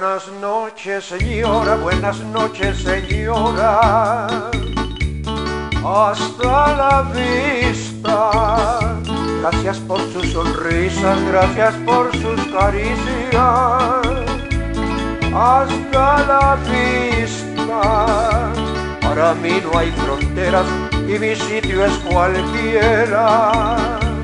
Buenas noches, señora, buenas noches, señora. Hasta la vista. Gracias por sus sonrisas, gracias por sus caricias. Hasta la vista. Para mí no hay fronteras y mi sitio es cualquiera.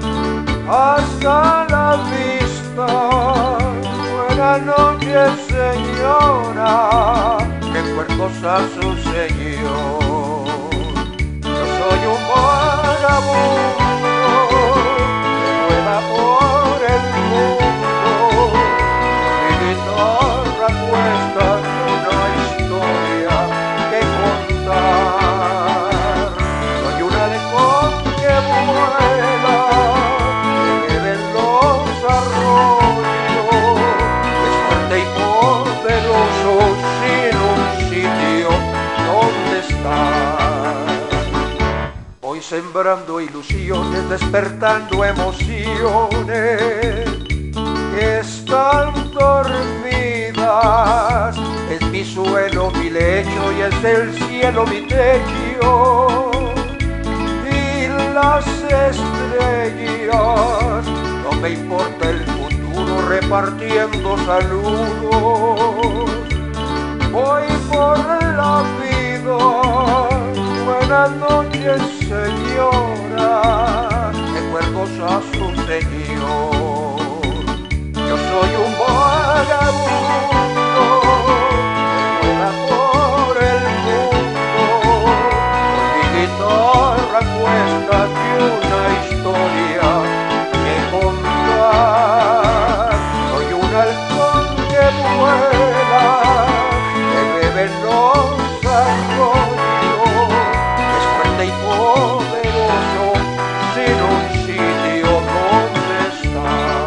Hasta la vista. Buenas noches, señora. Qué cuerpos a su señor. Yo soy un vagabundo que rueda por el mundo. Mi guitarra cuesta una historia que contar. Soy un halcón que vuela, que bebe en los arroyos. Es fuerte y poderoso sin un sitio donde estar. Voy sembrando ilusiones, despertando emociones que están dormidas. Es mi suelo, mi lecho y es el cielo mi techo. Y las estrellas, no me importa el futuro repartiendo saludos. Voy por la vida. Buenas noches, señora. Que cuerpos a su señor. Yo soy un vagabundo que vuela por el mundo. Con mi guitarra cuesta de una historia que contar. Soy un halcón que vuela, que bebe en los arroyos. Es fuerte y poderoso sin un sitio donde estar.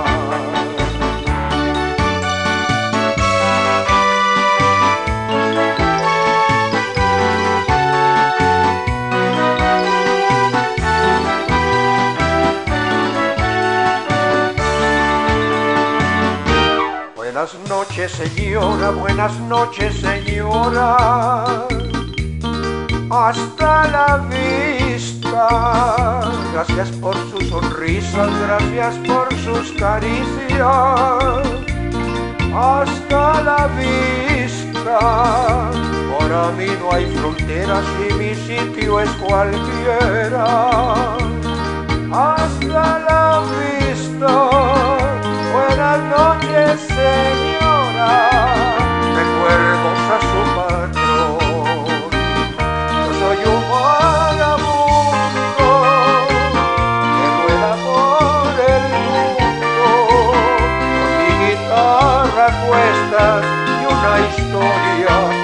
Buenas noches, señora, buenas noches, señora. Hasta la vista. Gracias por sus sonrisas, gracias por sus caricias. Hasta la vista. Para mí no hay fronteras y mi sitio es cualquiera. Hasta la vista. Buenas noches, señora. Recuerdos a su patrón. Yo soy un vagabundo que rueda por el mundo. Con mi guitarra a cuestas y una historia